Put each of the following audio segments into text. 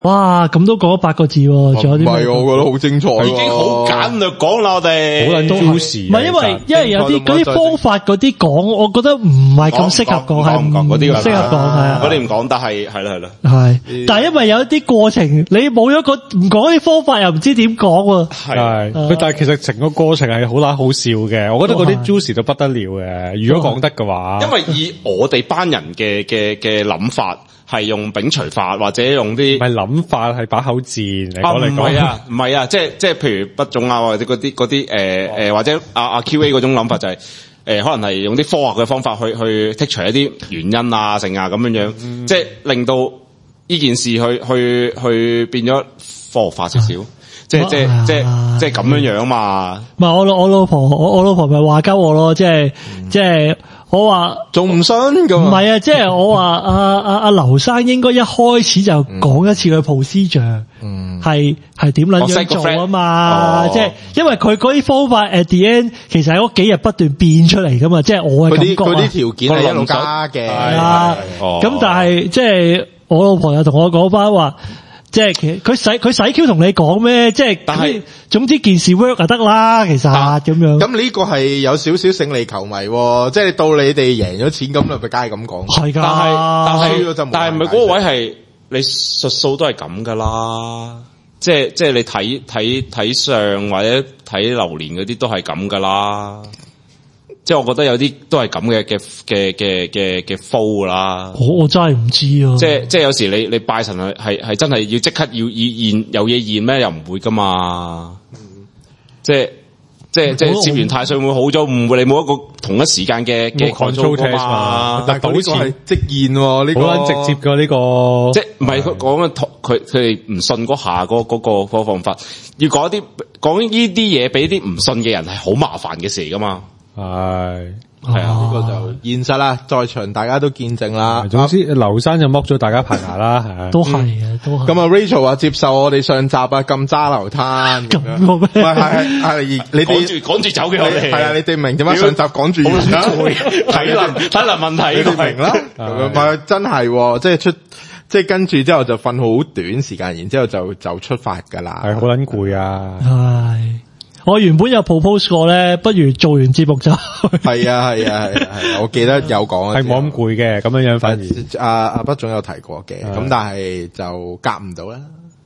哇，咁都講咗8個字喎，仲有啲咩？ 唔係，我覺得好精彩， 已經好簡略講啦，我哋好撚 juicy。 唔係因為有啲嗰啲方法嗰啲講，我覺唔係咁適合講，係唔嗰啲適合講，係啊， 嗰啲唔講，但係係啦， 係，但係因為有一啲過程，你冇咗唔講啲方法，又唔知點講喎。 係，但係其實成個過程係好撚好笑嘅，我覺得嗰啲 juicy 到不得了嘅。如果講得嘅話， 因為以我哋班人嘅諗法。係用摒除法或者用啲唔係諗法，係把口賤嚟講嚟講。 唔係啊，即係譬如筆種啊，或者嗰啲或者阿 QA 嗰種諗法就係可能係用啲科學嘅方法去剔除一啲原因啊、成啊咁樣，即係令到呢件事去變咗科學化少少，即係咁樣嘛。 唔係我老婆咪話鳩我咯，即係。我話仲唔信咁？ 唔係啊，即係我話阿劉生應該一開始就講一次佢 procedure，係點撚樣做啊嘛？即係因為佢嗰啲方法 at the end 其實係嗰幾日不斷變出嚟噶嘛，即係我嘅感覺。 佢啲條件係一路加嘅， 係啊。咁但係即係我老婆又同我講翻話。即係其實佢使 Q 同你講咩？即係但係總之件事 work 就得啦，其實咁樣。咁呢個係有少少勝利球迷，即係到你哋贏咗錢咁，咪梗係咁講。 係噶， 但係唔係嗰個位係你術數都係咁噶啦，即係你睇相或者睇流年嗰啲都係咁噶啦。即係我覺得有啲都係咁嘅 flow 啦。 我真係唔知啊。 即係有時你拜神係真係要即刻要現有嘢現咩？又唔會噶嘛。即係接完太歲會好咗，唔會你冇一個同一時間嘅 control test 嘛。 但係呢個係即現喎，呢個好撚直接㗎呢個。 即係唔係講緊佢哋唔信嗰下嗰個方法，要講呢啲嘢俾啲唔信嘅人係好麻煩嘅事嚟噶嘛。 係啊，呢個就現實啦，在場大家都見證啦。 總之，劉生就剝咗大家排牙啦，係都係啊，都係。 咁啊 ，Rachel 話接受我哋上集咁渣流灘咁樣。唔係你哋趕住走嘅我哋。係啊，你哋明點解上集趕住完啦？ 體能問題， 你哋明啦。唔係真係，即係跟住之後就瞓好短時間，然之後就出發噶啦。 係好撚攰啊！ 係。我原本有 propose 過咧，不如做完節目就係啊，我記得有講啊， 係冇咁攰嘅咁樣反而阿畢總有提過嘅，咁但係就夾唔到啦。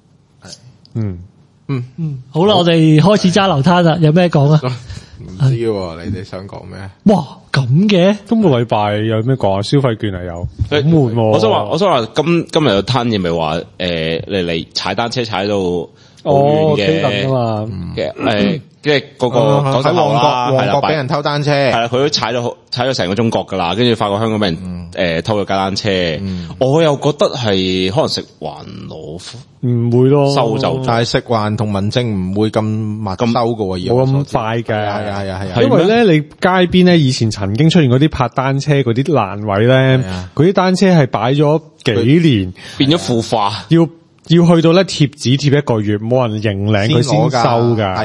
好啦，我哋開始揸流灘啦，有咩講啊？ 唔知喎，你哋想講咩？ 哇，咁嘅今個禮拜有咩講啊？消費券係有好悶喎。 我想話今日有攤嘢咪話嚟踩單車踩到好遠嘅嘛嘅即係嗰個喺旺角俾人偷單車， 係啦，佢都踩咗成個中國噶啦，跟住發覺香港俾人偷咗架單車，我又覺得係可能食環攞唔會咯收就， 但係食環同民政唔會咁密收噶喎， 冇咁快嘅， 係因為咧你街邊咧以前曾經出現嗰啲泊單車嗰啲欄位咧，嗰啲單車係擺咗幾年變咗腐化， 要去到咧貼紙貼1個月，冇人認領佢先收噶。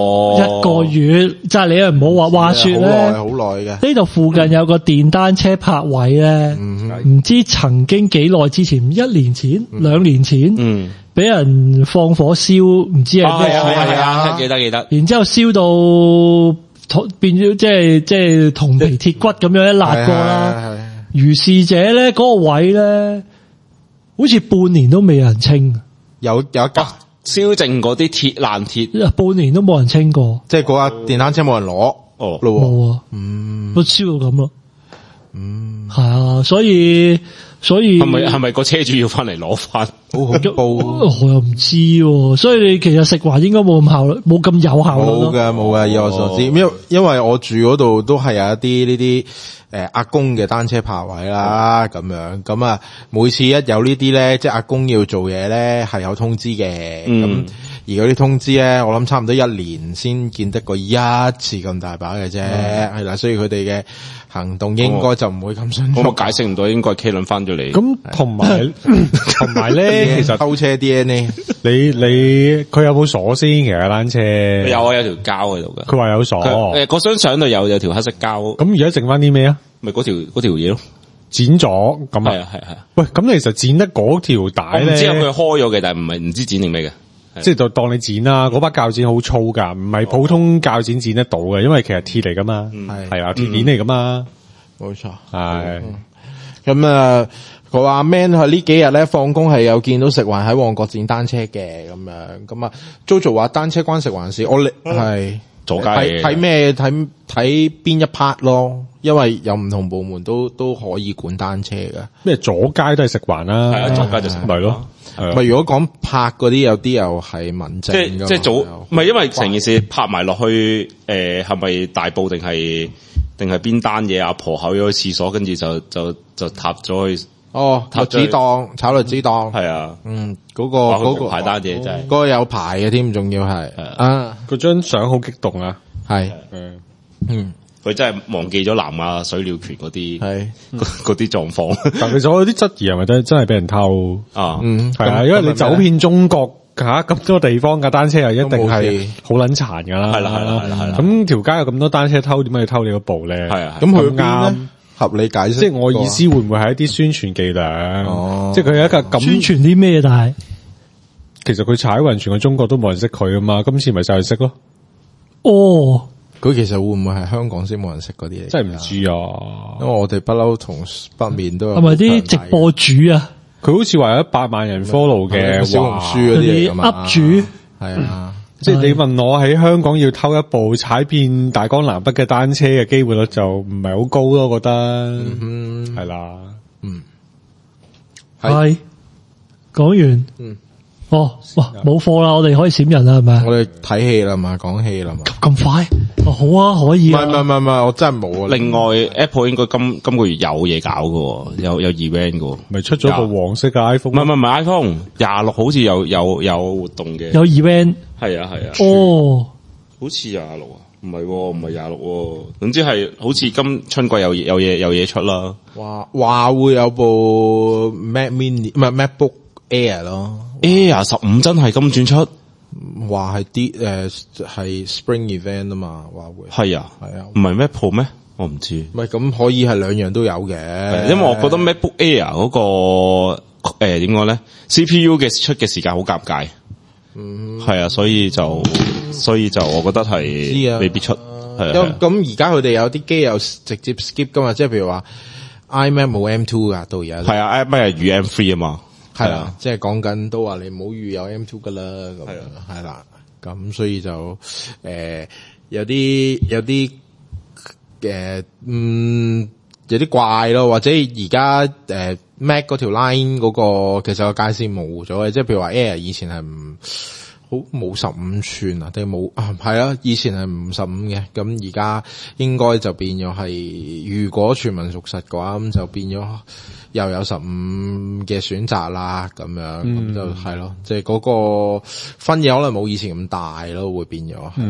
1個月，即係你又唔好話說咧， 好耐嘅。 呢度附近有個電單車泊位咧，唔知曾經幾耐之前，1年前、2年前，俾人放火燒，唔知係咩火。 係啊，記得。 然之後燒到變咗，即係銅皮鐵骨咁樣一辣過啦。如是者咧，嗰個位咧。好似半年都未有人清， 有一架燒剩嗰啲爛鐵， 半年都冇人清過， 即係嗰架電單車冇人攞， 冇啊，都燒到咁咯，係啊，所以係咪個車主要翻嚟攞翻？ 好恐怖， 我又唔知喎，所以你其實食環應該冇咁效率，冇咁有效率。 冇嘅，以我所知，因為我住嗰度都係有一啲呢啲。阿公嘅單車泊位啦，咁樣咁啊，每次一有呢啲咧，即係阿公要做嘢咧，係有通知嘅。咁而嗰啲通知咧，我諗差唔多1年先見得過一次咁大把嘅啫，係啦，所以佢哋嘅行動應該就唔會咁順。 我解釋唔到，應該 K 輪翻咗嚟。 咁同埋咧，其實偷車 DNA， 你佢有冇鎖先？其實單車有啊，有條膠喺度嘅。 佢話有鎖。 嗰張相度有條黑色膠。 咁而家剩翻啲咩啊？ 咪嗰條嘢咯， 剪咗咁係啊。 喂，咁其實剪得嗰條帶咧， 我唔知佢開咗嘅，但係唔知剪定咩嘅。 即係就當你剪啦，嗰把鉸剪好粗噶，唔係普通鉸剪剪得到嘅，因為其實鐵嚟噶嘛，係啊，鐵鏈嚟噶嘛， 冇錯， 係。 咁啊，佢話 Man 佢呢幾日咧放工係有見到食環喺旺角剪單車嘅咁樣，咁啊 Jojo 話單車關食環事，我係阻街睇咩睇邊一 part 咯，因為有唔同部門都可以管單車嘅， 咩阻街都係食環啦， 係啊，阻街就食環咪咯。 咪如果講拍嗰啲有啲又係民政㗎嘛， 即係早唔係因為成件事拍埋落去係咪大埔定係邊單嘢？阿婆口咗個廁所，跟住就塌咗去栗子檔炒栗子檔係啊， 嗰個排單嘢真係嗰個有排嘅添，仲要係啊， 嗰張相好激動啊， 係佢真係忘記咗南亞水鳥拳嗰啲狀況。 但其實我有啲質疑係咪真係俾人偷啊？ 係啊，因為你走遍中國咁多地方嘅單車又一定係好撚殘噶啦， 係啦。 咁條街有咁多單車偷，點解要偷你嗰部咧？ 係啊， 咁佢啱合理解釋， 即係我意思會唔會係一啲宣傳伎倆？即係佢有一個咁宣傳啲咩？但係其實佢踩勻全個中國都冇人識佢噶嘛，今次咪就係識咯。 哦。 佢其實會唔會係香港先冇人識嗰啲嚟？ 真係唔知啊， 因為我哋不嬲同北面都有。 係咪啲直播主啊？ 佢好似話有100萬人 follow 嘅小紅書嗰啲嚟㗎嘛 ，up 主係啊， 即係你問我喺香港要偷一部踩遍大江南北嘅單車嘅機會率就唔係好高咯，我覺得係啦， 係講完，哇，冇貨啦，我哋可以閃人啦，係咪？ 我哋睇戲啦嘛，講戲啦嘛， 咁快？好啊，可以。 唔係，我真係冇啊。 另外 Apple 應該今個月有嘢搞嘅，有 event 嘅， 咪出咗部黃色嘅 iPhone？ 唔係 iPhone 26好似有活動嘅， 有 event。 係啊。 哦， 好似26啊，唔係26，總之係好似今春季有嘢出啦。 話會有部 Mac Mini 唔係 MacBook Air 咯 ，Air 15真係今轉出。 話係係 Spring Event 啊嘛，話會係啊，唔係 Mac Pro 咩？我唔知。 唔係咁可以係兩樣都有嘅， 因為我覺得 MacBook Air 嗰個點講咧 ，CPU 嘅出嘅時間好尷尬。係啊，所以就我覺得係未必出。 咁而家佢哋有啲機又直接 skip 噶嘛，即係譬如話 iMac 冇 M2 噶，到而家係啊 ，iMac 係預 M3 啊嘛。 係啦，即係講緊都話你唔好預有 M2 噶啦，咁係啦，咁所以就有啲有啲怪咯，或者而家Mac 嗰條 line 嗰個其實個界線模糊咗嘅，即係譬如話 Air 以前係冇15寸啊，定冇係啊，以前係唔15嘅，咁而家應該就變咗係，如果傳聞屬實嘅話，咁就變咗又有15嘅選擇啦，咁樣咁就係咯，即係嗰個分野可能冇以前咁大咯，會變咗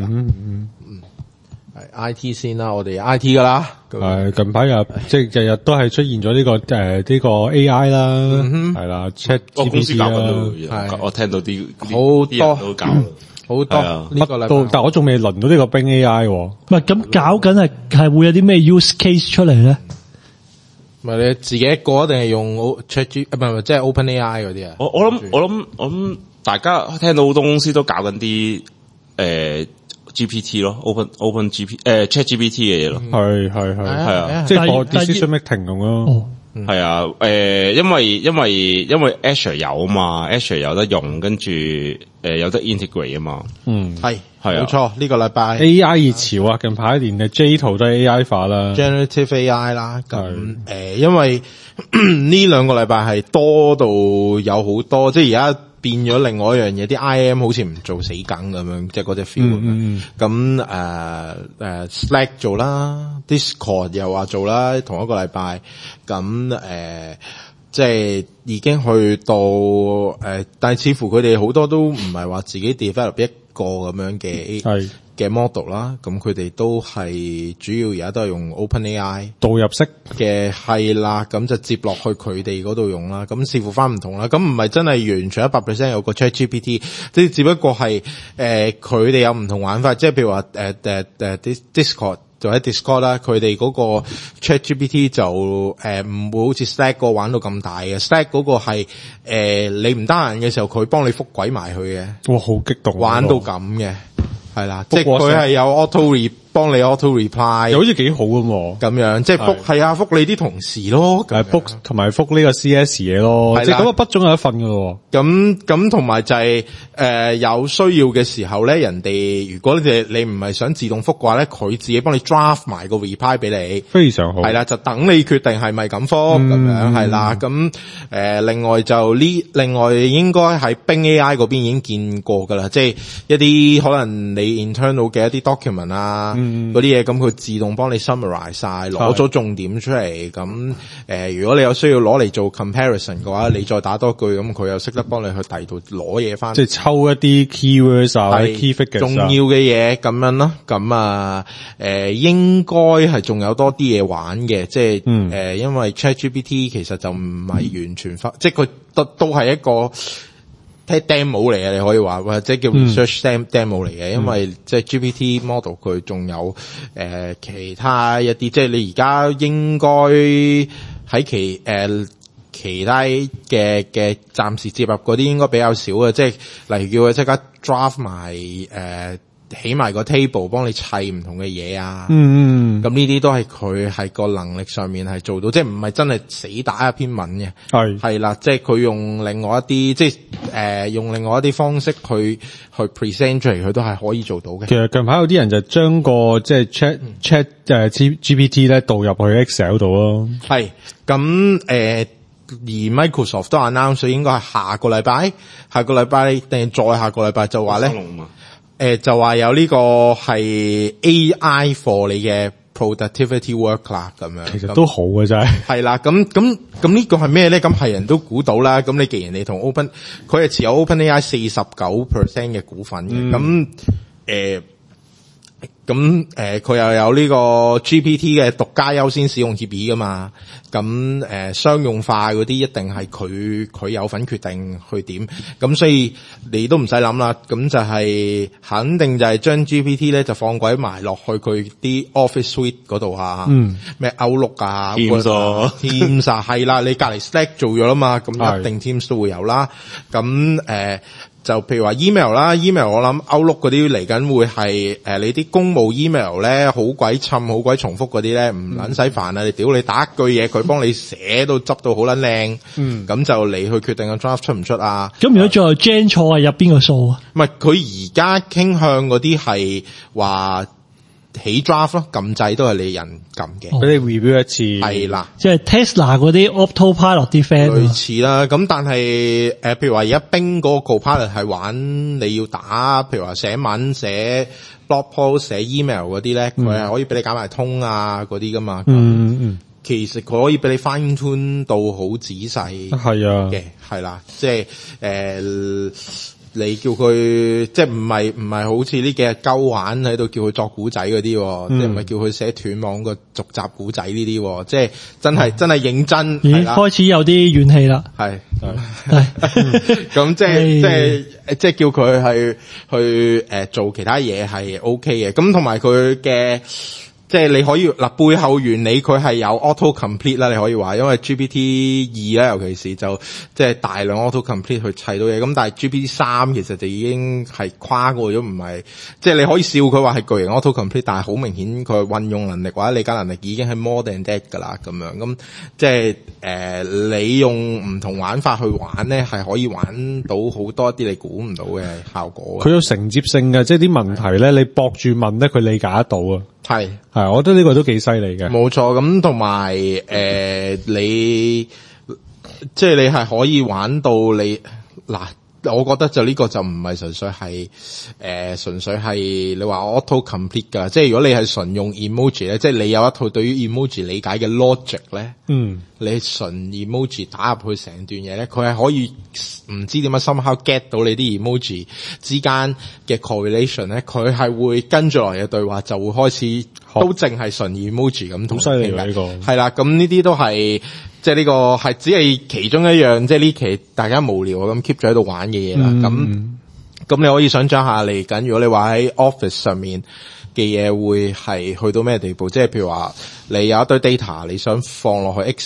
係 IT 先啦，我哋 IT 噶啦， 係近排即係日日都係出現咗呢個 AI 啦，係啦 ChatGPT 啦， 我聽到啲好多都搞好多呢個禮拜， 但我仲未輪到呢個冰 AI。唔係咁搞緊係會有啲咩 use case 出嚟咧？ 唔係你自己一個定係用 ChatGPT 唔係即係 OpenAI 嗰啲啊？ 我諗大家聽到好多公司都搞緊啲GPT 咯 ，Open ChatGPT 嘅嘢咯， 係啊，即係我 decision making 咁咯， 係啊，因為 Azure 有啊嘛 ，Azure 有得用，跟住有得 integrate 啊嘛， 係冇錯，呢個禮拜 AI 熱潮啊，近排連嘅 J 圖都係 AI 化啦 ，Generative AI 啦，咁因為呢兩個禮拜係多到有好多，即係而家。變咗另外一樣嘢，啲 IM 好似唔做死梗咁樣，即係嗰隻 feel。咁Slack 做啦 ，Discord 又話做啦，同一個禮拜。咁即係已經去到但係似乎佢哋好多都唔係話自己 develop 一個咁樣嘅 model 啦，咁佢哋都係主要而家都係用 OpenAI 導入式嘅係啦，咁就接落去佢哋嗰度用啦，咁視乎翻唔同啦，咁唔係真係完全 100% 有個 ChatGPT， 即係只不過係佢哋有唔同玩法，即係譬如話Discord 就喺 Discord 啦，佢哋嗰個 ChatGPT 就唔會好似 Slack 嗰個玩到咁大嘅。Slack 嗰個係你唔得閒嘅時候，佢幫你覆鬼埋去嘅。 哇，好激動， 玩到咁嘅，係啦，即係佢係有幫你 auto reply， 又好似幾好咁樣，即係覆係啊，覆你啲同事咯， 覆同埋覆呢個 CS 嘢咯，即係咁啊，筆中有一份噶咯。 咁同埋就係有需要嘅時候咧，人哋如果你唔係想自動覆嘅話咧，佢自己幫你 draft 埋個 reply 俾你， 非常好。 係啦，就等你決定係咪咁覆咁樣，係啦。咁另外應該喺 Bing AI 嗰邊已經見過噶啦，即係一啲可能你 internal 嘅一啲 document 啊。嗰啲嘢咁佢自動幫你 summarize 晒，攞咗重點出嚟。咁如果你有需要攞嚟做 comparison 嘅話，你再打多句，咁佢又識得幫你去第二度攞嘢翻。 即係抽一啲 keywords 啊 ，key figures 重要嘅嘢咁樣咯。咁應該係仲有多啲嘢玩嘅，即係因為 ChatGPT 其實就唔係完全即係佢都係一個demo 嚟嘅，你可以話或者叫 research demo 嚟嘅，因為即係 GPT model 佢仲有其他一啲，即係你而家應該喺其他嘅暫時接入嗰啲應該比較少嘅，即係例如叫佢即刻 draft 埋起埋個 table 幫你砌唔同嘅嘢啊，咁呢啲都係佢係個能力上面係做到，即係唔係真係死打一篇文嘅，係啦，即係佢用另外一啲即係用另外一啲方式去 present 出嚟，佢都係可以做到嘅。 其實近排有啲人就將個即係 chat GPT 咧導入去 Excel 度咯， 係咁而 Microsoft 都 announce 應該係下個禮拜定再下個禮拜就話咧。就話有呢個係 AI for 你嘅 productivity work 啦，咁樣其實都好嘅真係。 係啦，咁呢個係咩咧？咁係人都估到啦。咁你既然你同佢係持有 OpenAI 49% 嘅股份嘅，佢又有呢個 GPT 嘅獨家優先使用協議噶嘛，咁商用化嗰啲一定係佢有份決定去點，咁所以你都唔使諗啦，咁就係肯定就係將 GPT 咧就放鬼埋落去佢啲 Office Suite 嗰度啊，咩 Outlook 啊 Teams 啊，係啦，你隔籬 Slack 做咗啦嘛，咁一定 Teams 都會有啦，咁就譬如話 email 啦 ，email 我諗 Outlook 嗰啲嚟緊會係你啲公務 email 咧好鬼沉好鬼重複嗰啲咧唔撚使煩啊！你屌你打一句嘢，佢幫你寫到執到好撚靚，咁就你去決定個 draft 出唔出啊？ 咁如果最後 gen 錯係入邊個數啊？ 唔係佢而家傾向嗰啲係話起 draft 咯，撳掣都係你人撳嘅， 俾你 review 一次， 係啦， 即係 Tesla 嗰啲 Autopilot 啲 friend 類似啦。咁但係譬如話而家冰嗰個 Copilot 係玩你要打，譬如話寫文、寫 blog post、寫 email 嗰啲咧，佢係可以俾你搞埋通啊嗰啲噶嘛。其實佢可以俾你 fine tune 到好仔細，係啊嘅，係啦，即係你叫佢即係唔係好似呢幾日鳩玩喺度叫佢作古仔嗰啲，即係唔係叫佢寫斷網個續集古仔呢啲，即係真係認真。 咦，開始有啲怨氣啦。 係咁即係叫佢去做其他嘢係 OK 嘅。咁同埋佢嘅。即係你可以背後原理佢係有 auto complete 啦，你可以話，因為 GPT 2咧，尤其是就即係大量 auto complete 去砌到嘢，咁但係 GPT 3其實就已經係跨過咗，唔係即係你可以笑佢話係巨型 auto complete， 但係好明顯佢運用能力或者理解能力已經係 more than that 噶啦，咁樣咁即係你用唔同玩法去玩咧，係可以玩到好多啲你估唔到嘅效果。佢有承接性嘅，即係啲問題咧，你駁住問咧，佢理解得到啊。 係， 我覺得呢個都幾犀利嘅。 冇錯，咁同埋你即係你係可以玩到你嗱，我覺得就呢個就唔係純粹係你話 auto complete 噶，即係如果你係純用 emoji 咧，即係你有一套對於 emoji 理解嘅 logic 咧，你純 emoji 打入去成段嘢咧，佢係可以唔知點樣 somehow get 到你啲 emoji 之間嘅 correlation 咧，佢係會跟住來嘅對話就會開始都淨係純 emoji 咁同。好犀利㗎呢個。係啦，咁呢啲都係即係呢個係只係其中一樣，即係呢期大家無聊咁 keep 咗喺度玩嘅嘢啦。咁你可以想象下嚟緊，如果你話喺 office 上面嘅嘢會係去到咩地步？即係譬如話你有一堆 data 你想放落去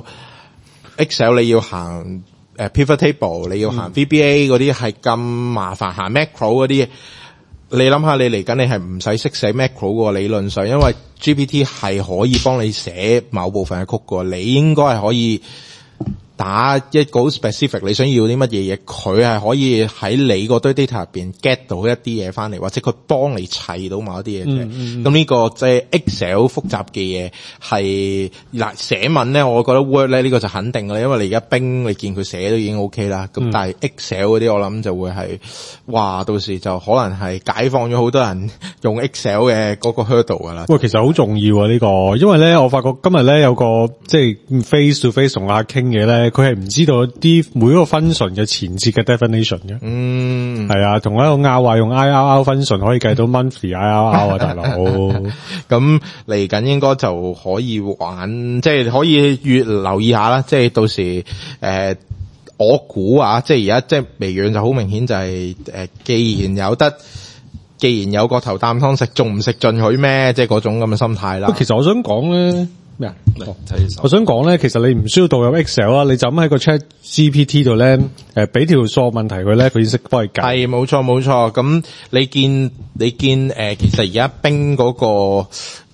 Excel 你要行pivot table， 你要行 VBA 嗰啲係咁麻煩，行 macro 嗰啲。你諗下，你嚟緊你係唔使識寫 macro 嘅理論上，因為 GPT 係可以幫你寫某部分嘅曲嘅，你應該係可以打一個好 specific 你想要啲乜嘢嘢，佢係可以喺你嗰堆 data 入邊 get 到一啲嘢翻嚟，或者佢幫你砌到某一啲嘢嘅。咁呢個即係 Excel 複雜嘅嘢係嗱寫文咧，我覺得 Word 咧呢個就肯定啦，因為你而家冰你見佢寫都已經 OK 啦。咁但係 Excel 嗰啲我諗就會係哇，到時就可能係解放咗好多人用 Excel 嘅嗰個 hurdle 噶啦。 喂，其實好重要啊呢個，因為咧我發覺今日咧有個即係 face to face 同阿傾嘅咧。佢係唔知道啲每一個 function 嘅前設嘅 definition 嘅，係啊，同一個拗話用 IRR function 可以計到 monthly IRR 啊，大佬， 咁嚟緊應該就可以玩，即係可以越留意下啦，即係到時我估啊，即係而家即係微軟就好明顯就係既然有個頭啖湯食，仲唔食盡佢咩？即係嗰種咁嘅心態啦。 其實我想講咧。咩啊？我想講咧，其實你唔需要導入 Excel 啊，你就咁喺個 Chat GPT 度咧，俾條數問題佢咧，佢已經識幫你解。係，冇錯冇錯。咁你見其實而家冰嗰個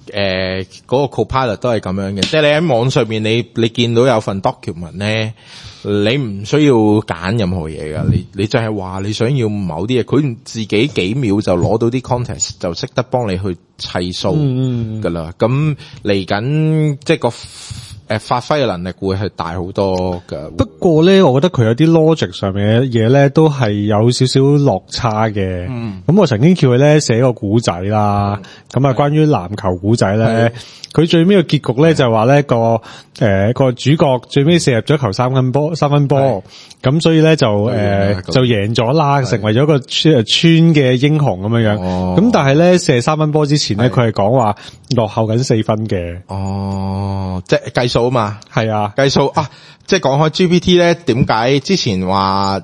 Copilot 都係咁樣嘅，即係你喺網上面你見到有份 document 咧，你唔需要揀任何嘢噶，你就係話你想要某啲嘢，佢自己幾秒就攞到啲 context 就識得幫你去砌數噶啦。咁嚟緊即係個發揮嘅能力會係大好多噶。不過咧，我覺得佢有啲 logic 上面嘅嘢咧，都係有少少落差嘅。咁我曾經叫佢咧寫個古仔啦，咁啊關於籃球古仔咧，佢最尾嘅結局咧就係話咧個主角最尾射入咗球三分波，咁所以咧就贏咗啦，成為咗個村嘅英雄咁樣樣。咁但係咧射三分波之前咧，佢係講話落後緊4分嘅。即係計數啊嘛，係啊，計數啊。即係講開 GPT 咧，點解之前話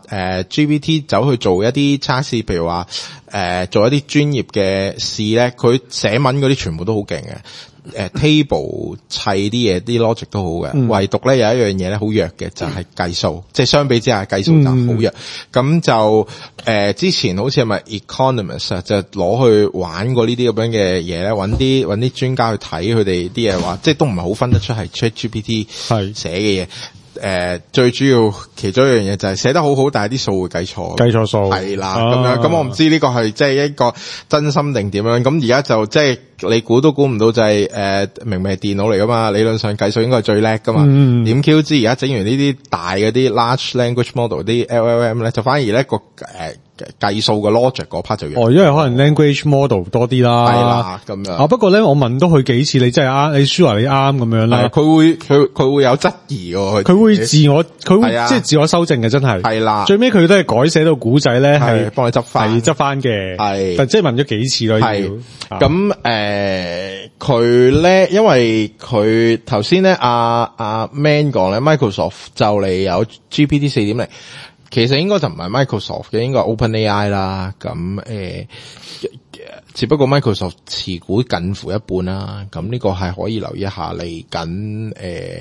GPT 走去做一啲測試，譬如話做一啲專業嘅試咧，佢寫文嗰啲全部都好勁嘅。table 砌啲嘢，啲 logic 都好嘅，唯獨咧有一樣嘢咧好弱嘅，就係計數，即係相比之下計數就好弱。咁就之前好似係咪 Economist 啊，就攞去玩過呢啲咁樣嘅嘢咧，揾啲專家去睇佢哋啲嘢，話即係都唔係好分得出係 ChatGPT 寫嘅嘢。最主要其中一樣嘢就係寫得好好，但係啲數會計錯數，係啦咁樣。咁我唔知呢個係即係一個真心定點樣。咁而家就即係你估都估唔到，就係明明係電腦嚟噶嘛，理論上計數應該係最叻噶嘛。點 Q 知而家整完呢啲大嗰啲 large language model 啲 LLM 咧，就反而咧個計數嘅 logic 嗰 part 就弱。因為可能 language model 多啲啦。係啦，咁樣。不過咧，我問到佢幾次，你真係啱，你 sure 你啱咁樣啦。佢會有質疑喎。佢會即係自我修正嘅，真係。係啦。最尾佢都係改寫到古仔咧，係幫你執翻嘅。係。但即係問咗幾次咯。係。咁佢咧，因為佢頭先咧，阿 Man 講咧 ，Microsoft 就嚟有 GPT 4.0。其實應該就唔係 Microsoft 嘅，應該係 OpenAI 啦。咁只不過 Microsoft 持股近乎一半啦。咁呢個係可以留意一下嚟緊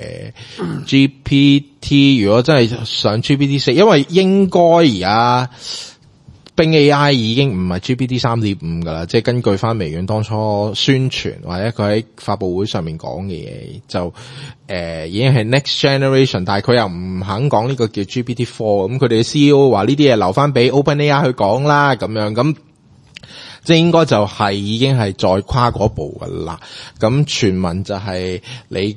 GPT。如果真係上 GPT 4，因為應該而家Bing AI 已經唔係 GPT 3.5 噶啦，即係根據翻微軟當初宣傳或者佢喺發佈會上面講嘅嘢，就已經係 next generation， 但係佢又唔肯講呢個叫 GPT 4，咁佢哋嘅 CEO 話呢啲嘢留翻俾 OpenAI 去講啦，咁樣咁即係應該就係已經係再跨嗰步噶啦。咁傳聞就係你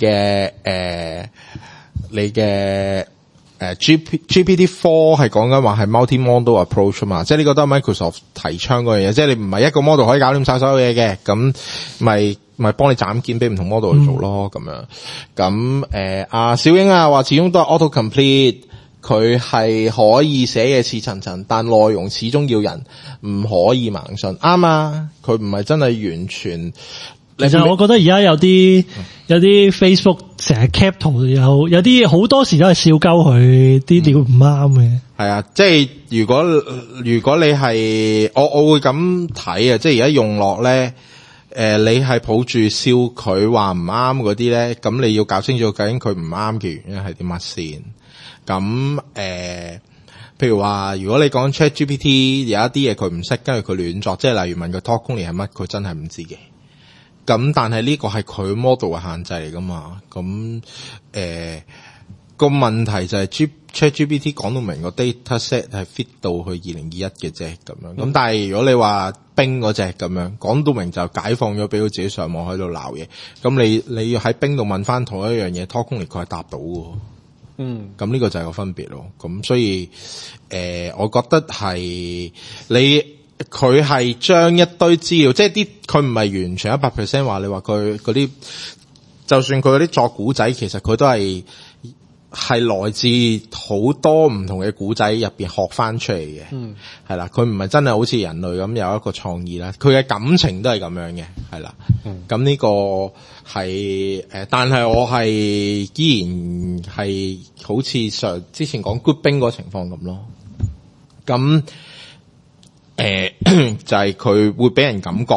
嘅GPT 4係講緊話係 multi-model approach 啊嘛，即係呢個都係 Microsoft 提倡嗰樣嘢，即係你唔係一個 model 可以搞掂晒所有嘢嘅，咁咪幫你斬件俾唔同 model 去做咯，咁樣。咁小英啊話始終都係 auto complete， 佢係可以寫嘢似層層，但內容始終要人，唔可以盲信。啱啊，佢唔係真係完全。其實我覺得而家有啲 Facebook 成日 cap 圖，有啲好多時都係笑鳩佢啲料唔啱嘅。係啊，即係如果你係我會咁睇啊，即係而家用落咧， 你係抱住笑佢話唔啱嗰啲咧，咁你要搞清楚究竟佢唔啱嘅原因係啲乜先。咁譬如話，如果你講 ChatGPT 有一啲嘢佢唔識，跟住佢亂作，即係例如問佢 talk only 係乜，佢真係唔知嘅。咁但係呢個係佢 model 嘅限制嚟噶嘛。咁個問題就係 ChatGPT 講到明個 data set 係 fit 到去2021嘅啫咁樣。咁但係如果你話冰嗰隻咁樣講到明就解放咗俾佢自己上網喺度鬧嘢，咁你要喺冰度問翻同一樣嘢 talk only 佢係答到嘅。咁呢個就係個分別咯。咁所以我覺得係佢係將一堆資料，即係佢唔係完全100% 話你話佢嗰啲，就算佢嗰啲作古仔，其實佢都係來自好多唔同嘅古仔入邊學翻出嚟嘅。係啦，佢唔係真係好似人類咁有一個創意啦，佢嘅感情都係咁樣嘅，係啦。咁呢個係但係我係依然係好似之前講 Good Bing 嗰個情況咁咯。咁就係佢會俾人感覺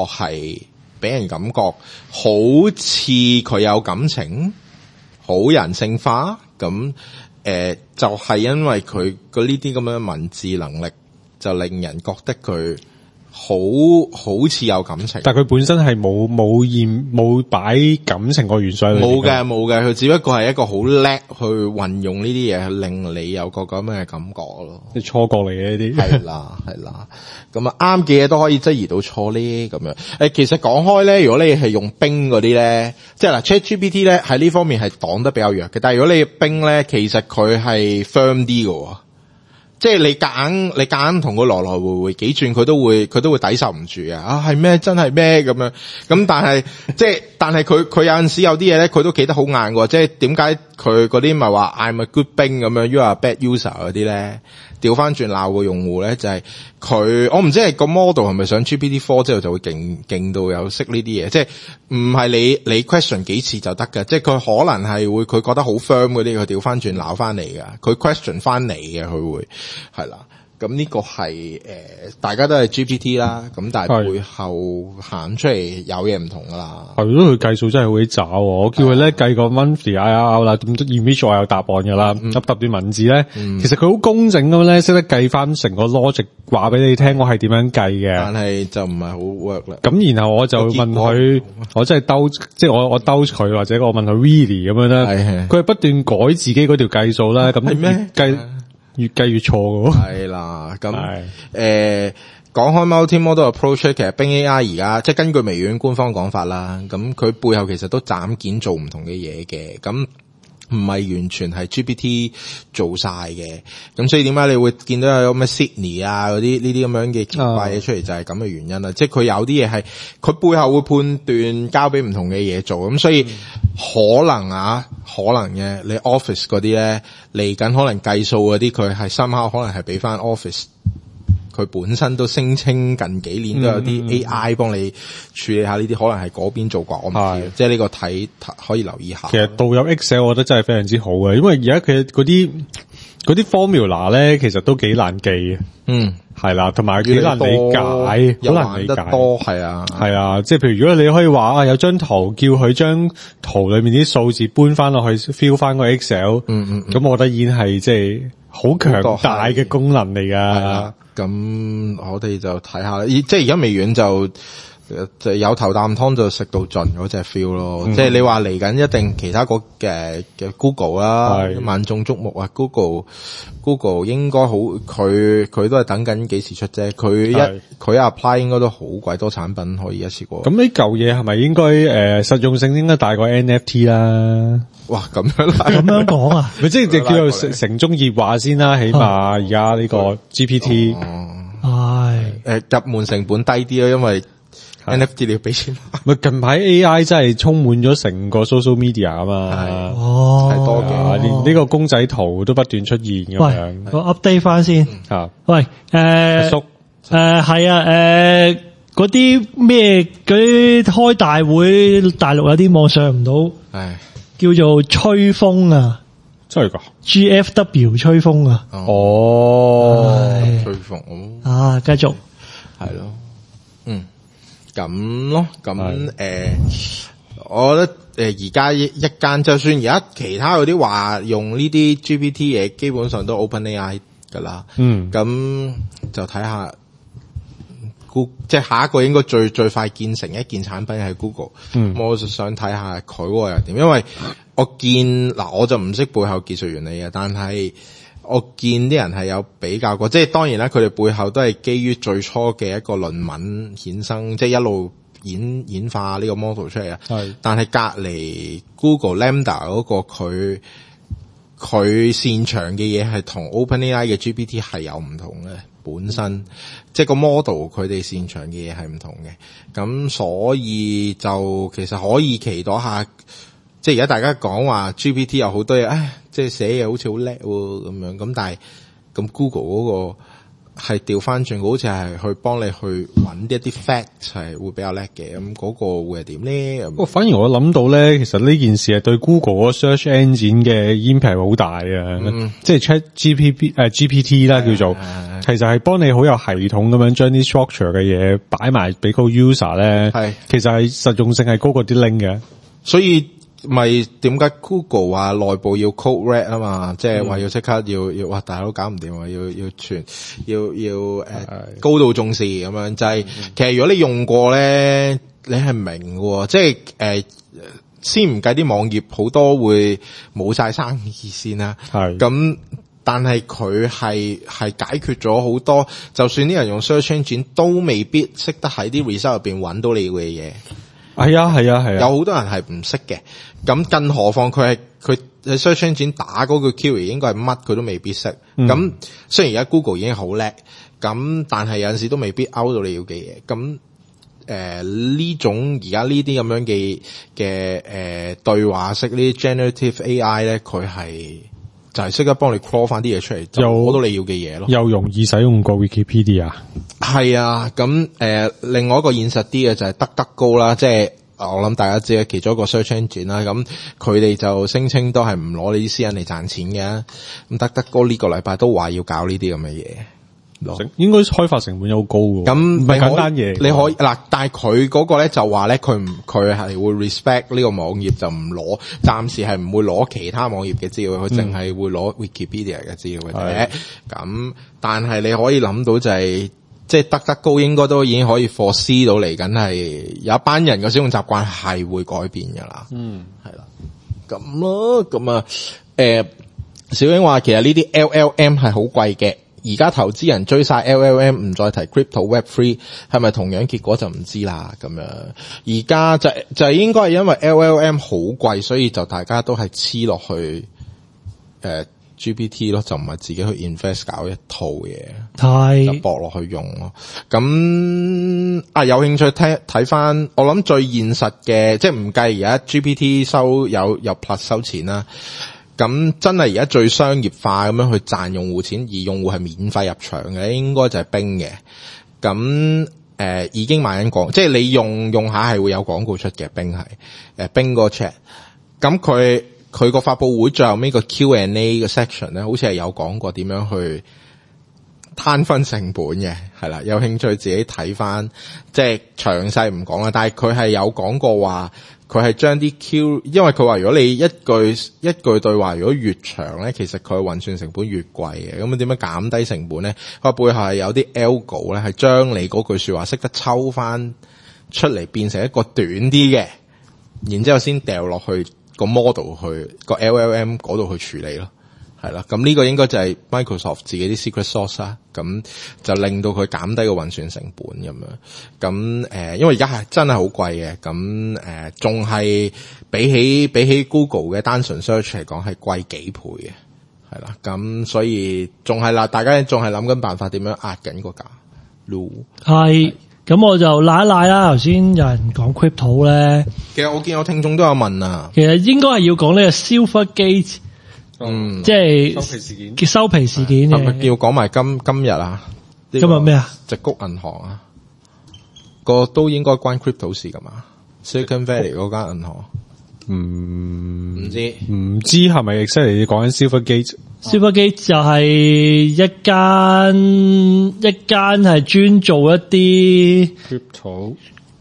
好似佢有感情，好人性化。咁就係因為佢呢啲咁樣嘅文字能力，就令人覺得佢好似有感情， 但係佢本身係冇擺感情個元素喺度。 冇嘅，佢只不過係一個好叻去運用呢啲嘢，令你有個咁嘅感覺咯。 啲錯覺嚟嘅呢啲， 係啦。咁啊啱嘅嘢都可以質疑到錯呢咁樣。其實講開咧，如果你係用冰嗰啲咧，即係嗱 ChatGPT 咧喺呢方面係擋得比較弱嘅，但係如果你冰咧，其實佢係 firm 啲嘅。即係你夾硬同佢來來回回幾轉，佢都會抵受唔住嘅。係咩？真係咩咁樣？咁但係佢有陣時有啲嘢咧，佢都企得好硬嘅。即係點解佢嗰啲咪話 I'm a good Bing 咁樣 ，you are a bad user 嗰啲咧？調翻轉鬧個用戶咧，就係佢，我唔知係個 model 係咪上 GPT-4 之後就會勁到有識呢啲嘢，即係唔係你 question 幾次就得嘅，即係佢可能係會佢覺得好 firm 嗰啲，佢調翻轉鬧翻嚟㗎，佢 question 翻嚟嘅，佢會係啦。咁呢個係大家都係 GPT 啦，咁但係背後行出嚟有嘢唔同噶啦。 係咯，佢計數真係好鬼渣喎！我叫佢咧計個 monthly IRR 啦，咁 image 我有答案噶啦，揼段文字咧，其實佢好工整咁咧，識得計翻成個 logic 話俾你聽，我係點樣計嘅。但係就唔係好 work 啦。 咁然後我就問佢，我真係兜，即係我兜佢，或者我問佢 really 咁樣咧，佢係不斷改自己嗰條計數啦。咁係咩計？越計越錯嘅喎。 係啦，咁講開 multi-model approach，其實 Bing AI 而家即係根據微軟官方講法啦，咁佢背後其實都斬件做唔同嘅嘢嘅，咁唔係完全係 GPT 做晒嘅，咁所以點解你會見到有咩 Sydney 啊嗰啲呢啲咁樣嘅奇怪嘢出嚟，就係咁嘅原因啦。即係佢有啲嘢係佢背後會判斷交俾唔同嘅嘢做，咁所以可能嘅你 Office 嗰啲咧嚟緊可能計數嗰啲佢係深刻可能係俾翻 Office。佢本身都聲稱近幾年都有啲 AI 幫你處理下呢啲，可能係嗰邊做過，我唔知，即係呢個睇可以留意下。 其實導入 Excel 我覺得真係非常之好嘅，因為而家佢嗰啲 formula 咧，其實都幾難記嘅。係啦，同埋幾難理解，好難理解。 多係啊， 即係譬如如果你可以話有張圖，叫佢將圖裏面啲數字搬翻落去 fill 翻個 Excel，咁我覺得已經係即係好強大嘅功能嚟噶。 咁我哋就睇下，即係而家微軟就有頭啖湯就食到盡嗰隻 feel 咯。即係你話嚟緊一定其他嘅 Google 啦，萬眾矚目啊 Google 應該好，佢都係等緊幾時出啫。佢 apply 應該都好鬼多產品可以一次過。 咁呢舊嘢係咪應該實用性應該大過 NFT 啦？ 哇，咁樣講啊？ 咪即係叫做城中熱話先啦，起碼而家呢個 GPT， 入門成本低啲咯，因為 NFT 你要俾錢。 咪近排 AI 真係充滿咗成個 social media 啊嘛， 係多嘅， 連呢個公仔圖都不斷出現咁樣。 我 update 翻先。喂， 叔， 係啊，嗰啲咩嗰啲開大會，大陸有啲網上唔到，叫做吹風啊， 真係噶 GFW 吹風啊， 吹風啊，繼續係咯， 咁咯，咁我覺得而家一間就算而家其他嗰啲話用呢啲 GPT 嘢，基本上都 OpenAI 噶啦。咁就睇下即係下一個應該最快建成一件產品係 Google。我就想睇下佢嗰個又點，因為我見嗱我就唔識背後技術原理嘅，但係我見啲人係有比較過，即係當然啦，佢哋背後都係基於最初嘅一個論文衍生，即係一路演化呢個 model 出嚟啊。係，但係隔籬 Google Lambda 嗰個佢擅長嘅嘢係同 OpenAI 嘅 GPT 係有唔同嘅，本身即係個 model 佢哋擅長嘅嘢係唔同嘅，咁所以就其實可以期待下。即係而家大家講話 GPT 有好多嘢，即係寫嘢好似好叻喎咁樣，咁但係咁 Google 嗰個係調翻轉，好似係去幫你去揾一啲 fact 係會比較叻嘅，咁嗰個會係點咧？ 不過反而我諗到咧，其實呢件事係對 Google 嗰個 search engine 嘅 impact 好大啊！即係 GPT 啦叫做，其實係幫你好有系統咁樣將啲 structure 嘅嘢擺埋俾個 user 咧，其實係實用性係高過啲 link 嘅， 所以。咪點解 Google 話內部要 code red 啊嘛，即係話要即刻要哇大佬搞唔掂啊，要傳要高度重視咁樣，就係其實如果你用過咧，你係明嘅，即係先唔計啲網頁好多會冇晒生意先啦，係咁，但係佢係解決咗好多，就算啲人用 search engine 都未必識得喺啲 result 入邊揾到你嘅嘢。 係啊，有好多人係唔識嘅，咁更何況佢喺 search engine 打嗰個 query 應該係乜佢都未必識。咁雖然而家 Google 已經好叻，咁但係有陣時都未必勾到你要嘅嘢。咁呢種而家呢啲咁樣嘅對話式呢啲 generative AI 咧，佢係就係識得幫你 crawl 翻啲嘢出嚟，就攞到你要嘅嘢咯。 又容易使用過 Wikipedia。 係啊，咁另外一個現實啲嘅就係DuckDuckGo啦，即係我諗大家知嘅其中一個 search engine 啦。咁佢哋就聲稱都係唔攞你啲私隱嚟賺錢嘅。咁DuckDuckGo呢個禮拜都話要搞呢啲咁嘅嘢， 應該開發成本有高嘅。 咁唔係簡單嘢， 你可以嗱，但係佢嗰個咧就話咧，佢係會 respect 呢個網頁，就唔攞，暫時係唔會攞其他網頁嘅資料，佢淨係會攞 Wikipedia 嘅資料嘅啫。咁但係你可以諗到就係。即係DuckDuckGo應該都已經可以 foresee 到嚟緊係有一班人嘅使用習慣係會改變㗎啦。係啦，咁咯，咁啊，小英話其實呢啲 LLM 係好貴嘅，而家投資人追晒 LLM 唔再提 Crypto Web3 係咪同樣結果就唔知啦。咁樣而家就應該係因為 LLM 好貴，所以就大家都係黐落去GPT 咯，就唔係自己去 invest 搞一套嘢，就搏落去用咯。咁有興趣睇翻，我諗最現實嘅，即係唔計而家 GPT 有 Plus 收錢啦。咁真係而家最商業化咁樣去賺用戶錢，而用戶係免費入場嘅，應該就係冰嘅。咁已經賣緊廣告，即係你用下係會有廣告出嘅。冰係冰個 chat， 咁佢個發佈會最後尾個 Q&A 嘅 section 咧，好似係有講過點樣去攤分成本嘅，係啦，有興趣自己睇翻，即係詳細唔講啦。但係佢係有講過話，佢係將啲 Q， 因為佢話如果你一句對話如果越長咧，其實佢運算成本越貴嘅。咁點樣減低成本咧？佢背後係有啲 algo 咧，係將你嗰句說話識得抽翻出嚟，變成一個短啲嘅，然之後先掉落去個 model 去個 LLM 嗰度去處理咯，係啦。咁呢個應該就係 Microsoft 自己啲 secret sauce 啦。咁就令到佢減低個運算成本咁樣。咁因為而家係真係好貴嘅。咁仲係比起 Google 嘅單純 search 嚟講係貴幾倍嘅，係啦。咁所以仲係啦，大家仲係諗緊辦法點樣壓緊個價。 係。咁我就賴一賴啦。頭先有人講 crypto 咧， 其實我見有聽眾都有問啊。 其實應該係要講呢個 Silvergate，即係收皮事件嘅。 係咪要講埋今日啊？ 今日咩啊？ 矽谷銀行啊，個都應該關 crypto 事噶嘛 ？Silicon Valley 嗰間銀行， 唔知係咪 exactly 你講緊 Silvergate？Silvergate 就係一間係專做一啲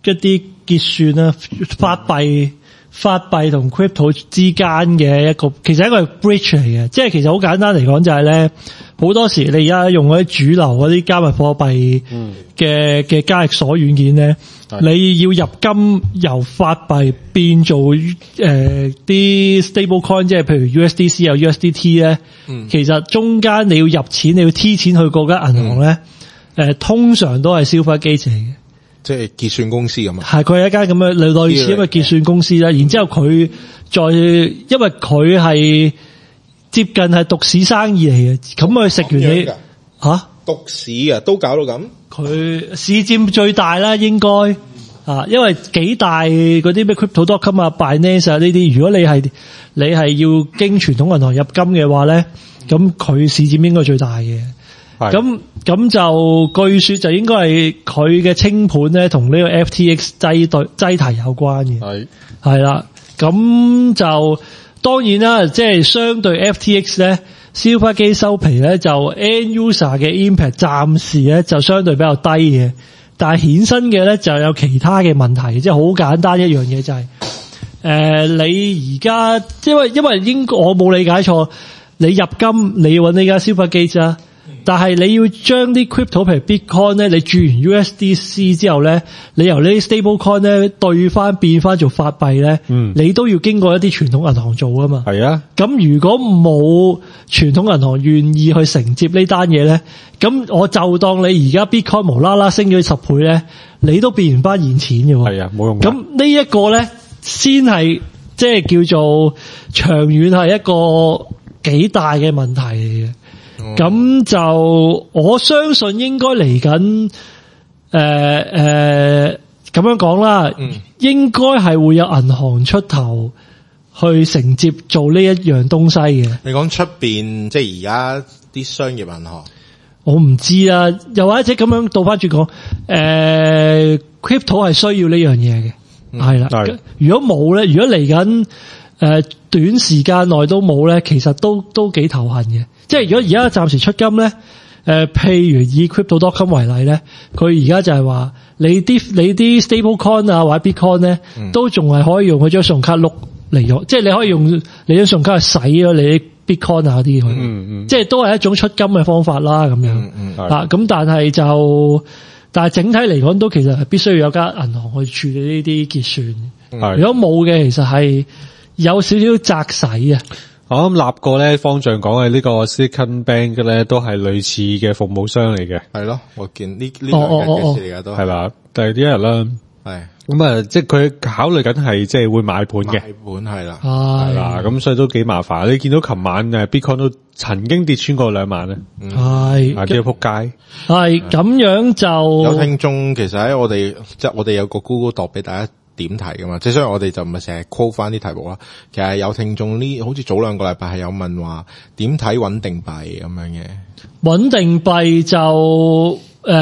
一啲結算啦，法幣同 crypto 之間嘅一個，其實係一個 bridge 嚟嘅，即係其實好簡單嚟講就係咧，好多時你而家用嗰啲主流嗰啲加密貨幣嘅交易所軟件咧，你要入金由法幣變做啲 stable coin， 即係譬如 USDC 有 USDT 咧，其實中間你要入錢，你要 T 錢去嗰間銀行咧，通常都係 Silvergate 嚟嘅。 即係結算公司咁啊， 係佢係一間咁嘅類似咁嘅結算公司啦。然之後佢再，因為佢係接近係獨市生意嚟嘅，咁佢食完你吓獨市啊，都搞到咁。佢市佔最大啦，應該啊，因為幾大嗰啲咩 Crypto.com 啊、Binance 啊呢啲，如果你係要經傳統銀行入金嘅話咧，咁佢市佔應該最大嘅。咁就據說就應該係佢嘅清盤咧，同呢個 FTX 擠提有關嘅。係啦，咁就當然啦，即係相對 FTX 咧，Silvergate收皮咧就 end user 嘅 impact 暫時咧就相對比較低嘅，但係衍生嘅咧就有其他嘅問題，即係好簡單一樣嘢就係你而家因為應該我冇理解錯，你入金你要揾呢間 Silvergate 啊。但係你要將啲 crypto 譬如 Bitcoin 咧，你注完 USDC 之後咧，你由呢啲 stable coin 咧變翻做法幣咧，你都要經過一啲傳統銀行做啊嘛。係啊。咁如果冇傳統銀行願意去承接呢單嘢咧，咁我就當你而家 Bitcoin 無啦啦升咗10倍咧，你都變唔翻現錢嘅喎。係啊，冇用。咁呢一個咧，先係即係叫做長遠係一個幾大嘅問題嚟嘅。咁就我相信應該嚟緊咁樣講啦，應該係會有銀行出頭去承接做呢一樣東西嘅。你講出邊即係而家啲商業銀行，我唔知啊。又或者咁樣倒翻轉講，crypto 係需要呢樣嘢嘅，係啦。如果冇咧，如果嚟緊短時間內都冇咧，其實都幾頭痕嘅。即係如果而家暫時出金咧，譬如以 Crypto.com 為例咧，佢而家就係話你啲 stable coin 啊或者 Bitcoin 咧，都仲係可以用佢張信用卡碌嚟用，即係你可以用你張信用卡去洗咗你啲 Bitcoin 啊嗰啲去，即係都係一種出金嘅方法啦咁樣。咁但係整體嚟講都其實係必須要有間銀行去處理呢啲結算。如果冇嘅，其實係有少少窄使啊。我諗立過咧，方丈講嘅呢個 Silicon Bank 咧，都係類似嘅服務商嚟嘅。係咯，我見呢兩日嘅事嚟噶都係啦。第一日啦，係咁啊，即係佢考慮緊係即係會買盤嘅，買盤係啦，係啦，咁所以都幾麻煩。你見到琴晚Bitcoin 都曾經跌穿過2萬咧，係啊，跌到撲街。係咁樣就有聽眾其實喺我哋有個 Google Doc 俾大家點題噶嘛，即係所以我哋就唔係成日 call 翻啲題目啦。其實有聽眾好似早2個禮拜係有問話點睇穩定幣咁樣嘅。穩定幣就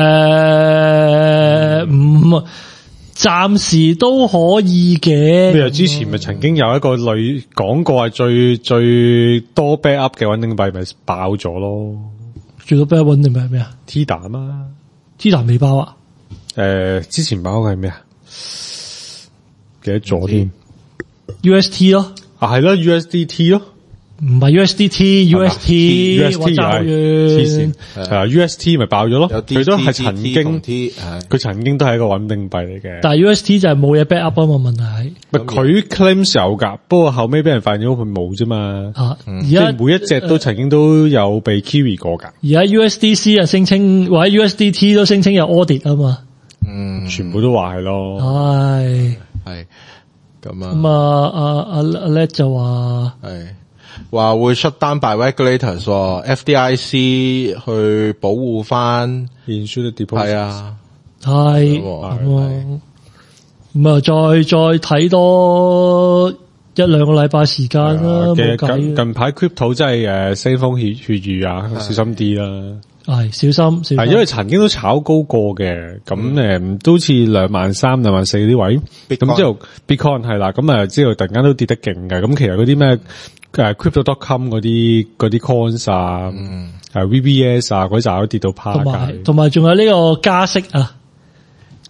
唔暫時都可以嘅。譬如之前咪曾經有一個類講過係最多 backup 嘅穩定幣咪爆咗咯。最多 backup 穩定幣係咩啊 ？Tether 啊嘛 ，Tether 未爆啊？之前爆嘅係咩啊？記得咗添 ，UST 咯，係咯 ，USDT 咯，唔係 USDT，UST 我走完，黐線，係啊 ，UST 咪爆咗咯，佢都係曾經，佢曾經都係一個穩定幣嚟嘅，但係 UST 就係冇嘢 back up 啊嘛，問題，佢 claim 有噶，不過後尾俾人發現咗佢冇啫嘛，而家每一隻都曾經都有被 carry 過噶，而家 USDC 啊聲稱或者 USDT 都聲稱有 audit 啊嘛，全部都話係咯，係咁啊！咁阿叻就話係話會出單 by regulators，FDIC 去保護翻 insured deposit， 係啊，係咁啊，再睇多1-2個禮拜時間啦。冇計。近排 crypto 真係腥風血雨啊，小心啲啦。係小心，係因為曾經都炒高過嘅，咁都好似23,000、24,000啲位，咁之後 Bitcoin 係啦，咁之後突然間都跌得勁嘅，咁其實嗰啲咩Crypto.com 嗰啲 coins 啊，VBS 啊嗰啲就都跌到趴街，同埋仲有呢個加息啊，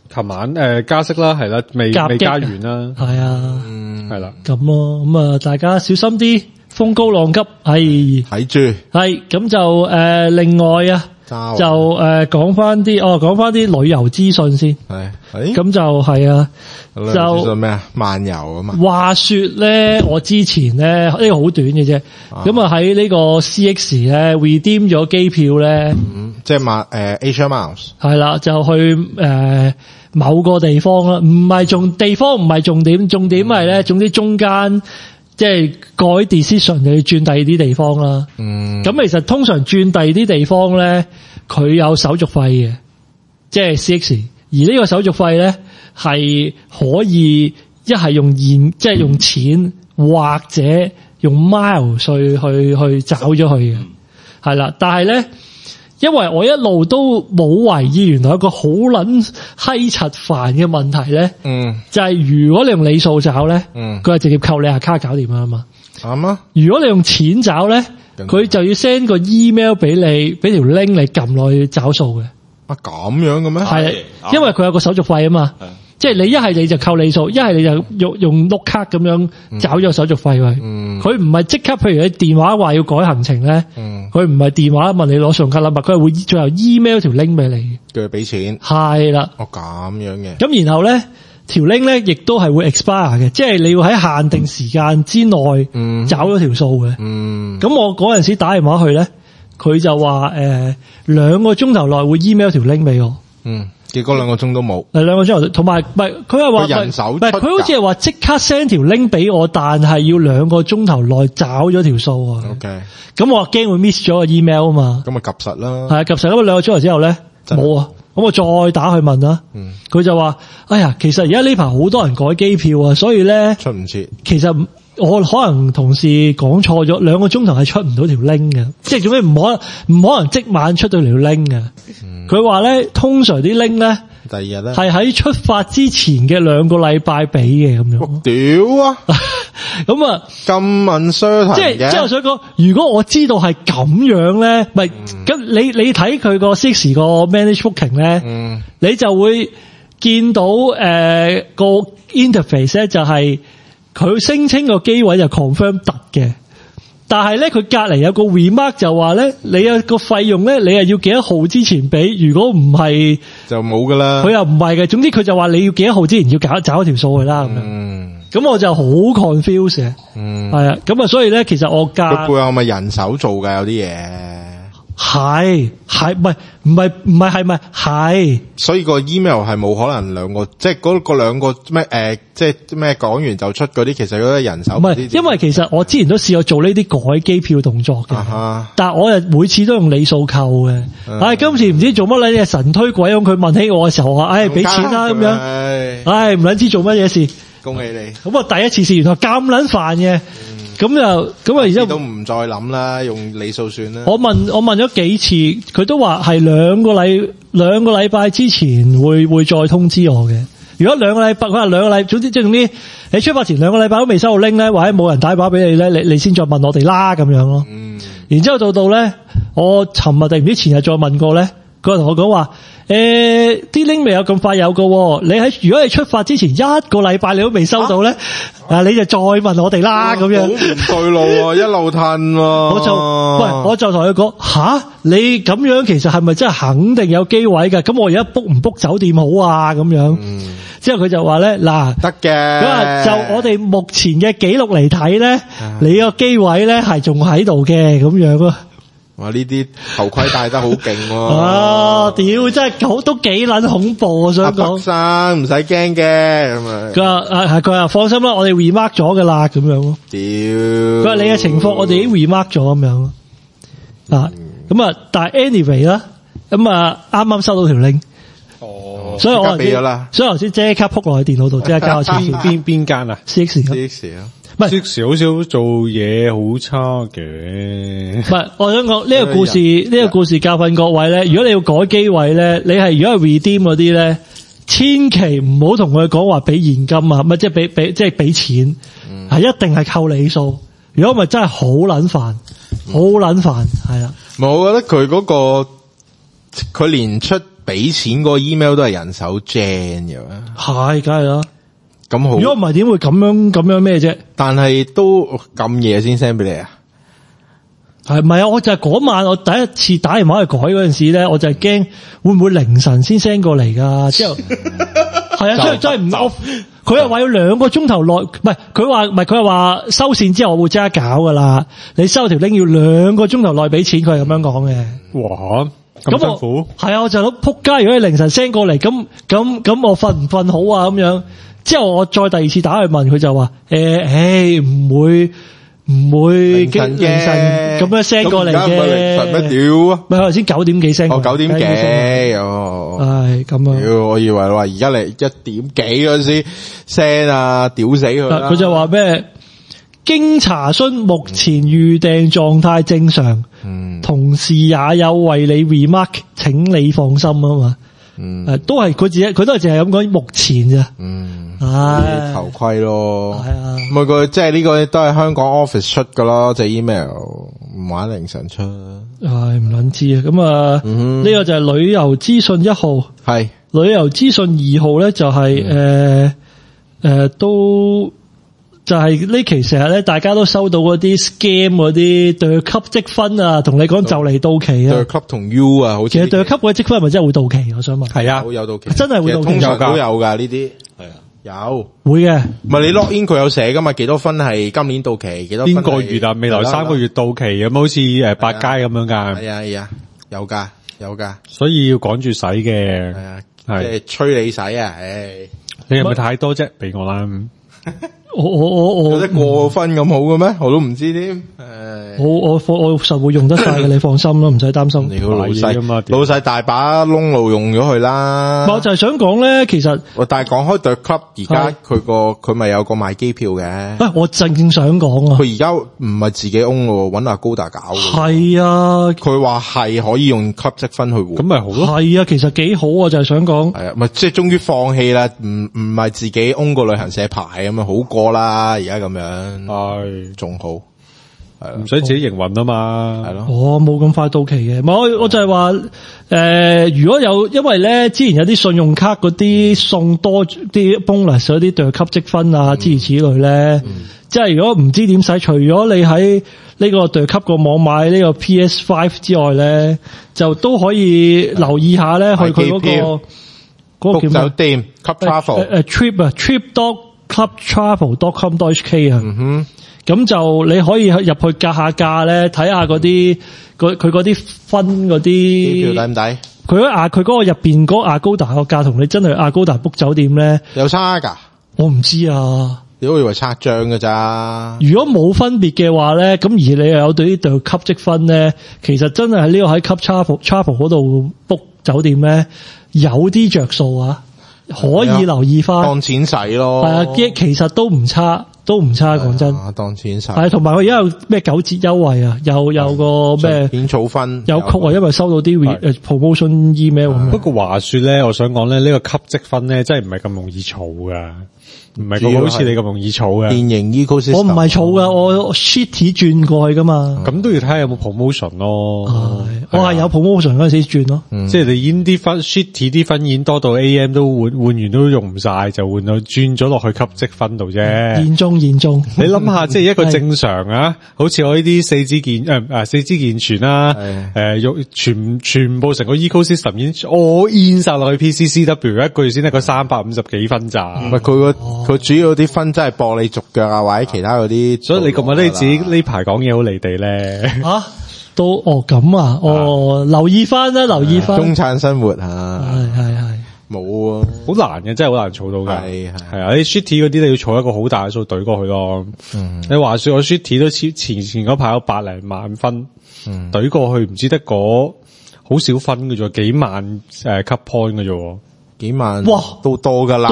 琴晚加息啦，係啦，未加完啦， 係啊， 係啦， 咁咯，咁啊，大家小心啲，風高浪急， 睇住， 係咁就另外啊。就講翻啲旅遊資訊先，咁就係啊，就咩啊漫遊啊嘛。 話說咧，我之前咧呢個好短嘅啫，咁啊喺呢個 CX 咧 redeem 咗機票咧， 即係Asia Miles 係啦，就去某個地方啦，唔係重點，重點係咧，總之中間。即係改 decision 就要轉第二啲地方啦。咁其實通常轉第二啲地方咧，佢有手續費嘅，即係 CX。而呢個手續費咧係可以一係用現，即係用錢，或者用 mile 去找咗佢嘅，係啦。但係咧，因為我一路都冇懷疑，原來有一個好撚閪柒煩嘅問題咧，就係如果你用里數找咧，佢係直接扣你下卡搞掂啦嘛。 啱啊！ 如果你用錢找咧，佢就要 send 個 email 俾你，俾條 link 你撳落去找數嘅。 啊咁樣嘅咩？ 係，因為佢有個手續費啊嘛。即係你一係你就扣里數，一係你就用碌卡咁樣找咗手續費佢。佢唔係即刻，譬如你電話話要改行程咧，佢唔係電話問你攞信用卡 number，佢係會最後 email 條 link 俾你， 叫佢俾錢。係啦。 哦咁樣嘅。 咁然後咧條 link 咧亦都係會 expire 嘅，即係你要喺限定時間之內找咗條數嘅。咁我嗰陣時打電話去咧，佢就話2個鐘頭內會 email 條 link 俾我。 結果2個鐘都冇。 2個鐘頭，同埋唔係佢係話人手出㗎， 唔係佢好似係話即刻 send 條 link 俾我，但係要2個鐘頭內找咗條數啊。 OK。 咁我驚會 miss 咗個 email 啊嘛。 咁咪及實啦。 係及實咁2個鐘頭之後咧冇啊。咁我再打去問啦。佢就話：哎呀，其實而家呢排好多人改機票啊，所以咧出唔切。 其實我可能同事講錯咗，2個鐘頭係出唔到條 link 嘅，即係做咩唔可能即晚出到條 link 嘅。佢話咧，通常啲 link 咧， 第二日咧係喺出發之前嘅2個禮拜俾嘅咁樣。 屌啊！ 咁啊咁問 certain 嘅， 即係我想講，如果我知道係咁樣咧，咪咁你睇佢個 6 個 manage booking 咧，你就會見到個 interface 咧就係佢聲稱個機位就 confirm 突嘅。但係咧，佢隔籬有個 remark 就話咧，你有個費用咧，你係要幾多號之前俾？如果唔係就冇噶啦。佢又唔係嘅，總之佢就話你要幾多號之前要找一條數去啦咁樣。咁我就好 confuse 嘅。係啊，咁啊，所以咧，其實我價佢背後係咪人手做噶？有啲嘢係唔係，所以個 email 係冇可能2個，即係嗰2個咩即係咩講完就出嗰啲，其實嗰啲人手唔係，因為其實我之前都試過做呢啲改機票動作嘅，但係我又每次都用里數扣嘅。今次唔知做乜撚嘢神推鬼咁，佢問起我嘅時候話：俾錢啦咁樣。唔撚知做乜嘢事。 恭喜你。 咁我第一次試原來咁撚煩嘅。咁然之後都唔再諗啦，用里數算啦。 我問咗幾次，佢都話係2個禮拜之前會再通知我嘅。如果2個禮拜，佢話2個禮，總之你出發前2個禮拜都未收到 link 咧，或者冇人打電話俾你咧，你先再問我哋啦咁樣咯。然之後到咧，我尋日定唔知前日再問過咧，佢同我講話。啲 link 未有咁快有喎。如果你出發之前1個禮拜你都未收到咧，你就再問我哋啦咁樣。好唔對路喎，一路褪喎。 我就同佢講，你咁樣其實係咪真係肯定有機位㗎？咁我而家 book 唔 book 酒店好啊？咁樣。之後佢就話咧，嗱， 得嘅。 佢話就我哋目前嘅記錄嚟睇咧，你個機位咧係仲喺度嘅咁樣咯。 哇！呢啲頭盔戴得好勁喎！ 屌，真係都幾撚恐怖啊！想講， 北生唔使驚嘅咁啊！ 佢話放心啦，我哋 remark 咗噶啦，咁樣咯。 屌！ 佢話你嘅情況，我哋已經 remark 咗咁樣咯。咁啊，但係 anyway 啦，咁啊，啱啱收到條 link。所以我俾咗啦。 所以頭先即刻撲落去電腦度，即刻交我錢。 邊間啊 ？CX 啊。 唔係，6好少做嘢好差嘅。唔係，我想講呢個故事教訓各位咧，如果你要改機位咧，你係如果係 redeem 嗰啲咧，千祈唔好同佢講話俾現金啊，咪即係俾錢，係一定係扣里數。如果咪真係好撚煩，好撚煩，係啦。 我覺得佢嗰個佢連出俾錢個 email 都係人手 gen 嘅。 係，梗係啦。 咁好。 如果唔係點會咁樣咩啫？ 但係都咁夜先 send 俾你啊？ 係唔係啊？我就係嗰晚我第一次打電話去改嗰陣時咧，我就係驚會唔會凌晨先 send 過嚟噶？之後係啊，真係唔我佢又話要2個鐘頭內，唔係佢係話收線之後我會即刻搞噶啦。你收條 link 要2個鐘頭內俾錢，佢係咁樣講嘅。 哇！咁辛苦係啊，我就諗撲街，如果你凌晨 send 過嚟，咁我瞓唔瞓好啊？咁樣之後我再第二次打去問佢就話唔會凌晨咁樣 send 過嚟嘅。 凌晨咩屌啊？ 咪頭先9點幾 send 9點幾哦。 係咁啊！ 我以為話而家嚟1點幾嗰陣時 send 啊，屌死佢啦！ 佢就話咩？經查詢，目前預訂狀態正常。同事也有為你 remark， 請你放心啊嘛。都係佢自己，佢都係淨係咁講目前咋。 頭盔咯。 係啊， 每個即係呢個都係香港 office 出噶咯，隻 email 唔玩凌晨出。 係唔撚知啊？咁啊，呢個就係旅遊資訊1號，係旅遊資訊2號咧，就係都。就係呢期成日咧，大家都收到嗰啲 scam 嗰啲對級積分啊，同你講就嚟到期啊。對級同 U 啊，好似其實對級嗰啲積分係咪真係會到期？我想問。係啊，有到期，真係會到期。通常都有噶呢啲，係啊，有會嘅。唔係你 log in 佢有寫噶嘛？幾多分係今年到期？幾多分邊個月啊？未來3個月到期咁，好似百佳咁樣噶。係啊，有噶，所以要趕住使嘅。係啊，即係催你使啊！你係咪太多啫？俾我啦。我有得過分咁好嘅咩？我都唔知添。我實會用得晒嘅，你放心啦，唔使擔心。你個老細大把窿路用咗佢啦。我就係想講咧，其實但係講開 The Club， 而家佢咪有個賣機票嘅。我正想講啊，佢而家唔係自己 own 咯，搵阿高達搞。係啊，佢話係可以用 Club 積分去換，咁咪好咯。係啊，其實幾好啊，就係想講。係啊，咪即係終於放棄啦，唔係自己 own 個旅行社牌咁樣好過啦，而家咁樣係仲好。唔使自己營運啊嘛，係咯。冇咁快到期嘅，我就係話，如果有，因為咧之前有啲信用卡嗰啲送多啲 bonus 嗰啲對級積分啊，諸如此類咧，即係如果唔知點使，除咗你喺呢個對級個網買呢個 PS5 之外咧，就都可以留意下咧，去佢嗰個叫咩酒店 Club Travel trip.clubtravel.com.hk 啊。咁就你可以入去格下價咧，睇下嗰啲佢嗰啲分嗰啲機票抵唔抵？佢嗰個入邊嗰個 Agoda 個價同你真係 Agoda book 酒店咧有差㗎？我唔知啊，你都以為拆賬㗎咋？如果冇分別嘅話咧，咁而你又有對呢對級積分咧，其實真係喺呢個喺 Club Travel 嗰度 book 酒店咧有啲着數啊，可以留意翻當錢使咯。係啊，其實都唔差。講真，當錢使係，同埋佢而家有咩9折優惠啊？有個咩免儲分有曲啊？因為收到啲promotion email。不過話說咧，我想講咧，呢個級積分咧，真係唔係咁容易儲噶，唔係個好似你咁容易儲嘅。電影 ecosystem 我唔係儲噶，我 shitty 轉過去噶嘛。咁都要睇下有冇 promotion 咯。我係有 promotion 嗰陣時轉咯。即係你演啲分 shitty 啲分演多到 AM 都換完都用唔晒，就換到轉咗落去級積分度啫。嚴重。你諗下，即係一個正常啊，好似我呢啲四肢健全啦，全部成個 ecosystem 已經in 晒落去 PCCW 一個月先得個350幾分咋？唔係佢主要啲分真係駁你續腳啊，或者其他嗰啲。所以你覺唔覺得你自己呢排講嘢好離地咧？都咁啊，留意翻啦，留意翻中產生活吓，係。冇啊，好難嘅，真係好難儲到嘅。係啊，啲 shitty 嗰啲你要儲一個好大嘅數懟過去咯。你話說我 shitty 都前嗰排有100零萬分，懟過去唔知得嗰好少分嘅啫，幾萬cut point 嘅啫。幾萬哇，都多噶啦，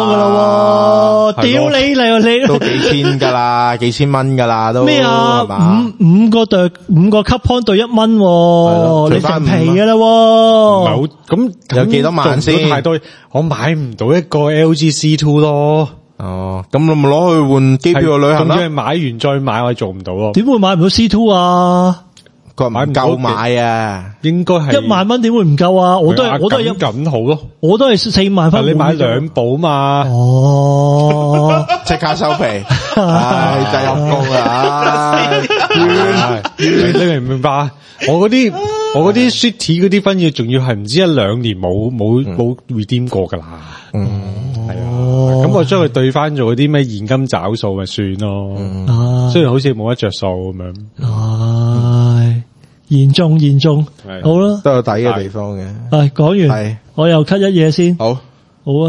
屌你都幾千噶啦，幾千蚊噶啦都咩啊？五個 cut point 兌1蚊，你成皮噶啦，唔係好咁有幾多萬先？太多，我買唔到一個 LG C2 咯。哦，咁你咪攞去換機票去旅行啦。仲要係買完再買，我做唔到咯。點會買唔到 C2 啊？ 佢話唔夠買啊， 應該係 1萬蚊點會唔夠啊？我都係咁好咯， 我都係4萬分。 你買2部嘛？ 哦，即刻收皮，唉，真係陰公啊！ 你明唔明白啊？我嗰啲 City 嗰啲分頁仲要係唔知1-2年冇 redeem 過噶啦。係啊，咁我將佢兌翻做啲咩現金找數咪算咯。雖然好似冇得着數咁樣。 唉，嚴重，好啦， 都有抵嘅地方嘅。 講完，我又 cut 一嘢先。好啊。